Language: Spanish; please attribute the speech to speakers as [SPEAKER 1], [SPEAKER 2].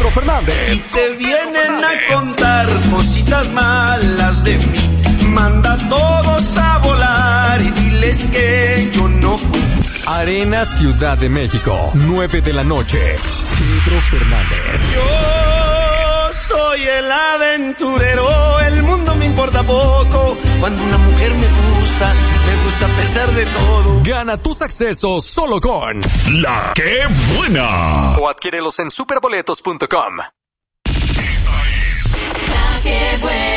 [SPEAKER 1] Pedro Fernández.
[SPEAKER 2] Y te vienen a contar cositas malas de mí. Manda a todos a volar y diles que yo no fui.
[SPEAKER 1] Arena Ciudad de México, 9 de la noche. Pedro Fernández.
[SPEAKER 2] Yo soy el aventurero, el mundo me importa poco. Cuando una mujer me gusta a pesar de todo.
[SPEAKER 1] Gana tus accesos solo con
[SPEAKER 3] La Que Buena.
[SPEAKER 1] O adquiérelos en superboletos.com.
[SPEAKER 4] La Que Buena.